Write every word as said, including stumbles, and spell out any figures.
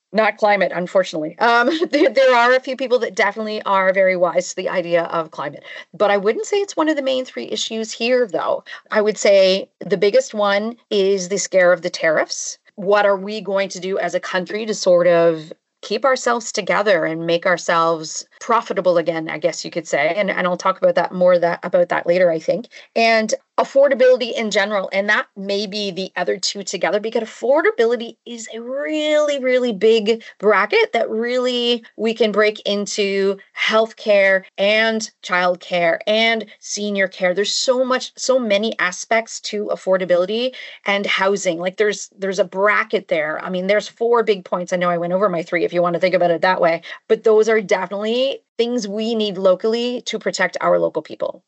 Not climate, unfortunately. Um, there, there are a few people that definitely are very wise to the idea of climate, but I wouldn't say it's one of the main three issues here, though. I would say the biggest one is the scare of the tariffs. What are we going to do as a country to sort of keep ourselves together and make ourselves profitable again, I guess you could say. And, and I'll talk about that more that about that later, I think. And affordability in general. And that may be the other two together because affordability is a really, really big bracket that really we can break into healthcare and childcare and senior care. There's so much, so many aspects to affordability and housing. Like there's there's a bracket there. I mean, there's four big points. I know I went over my three if you want to think about it that way, but those are definitely things we need locally to protect our local people.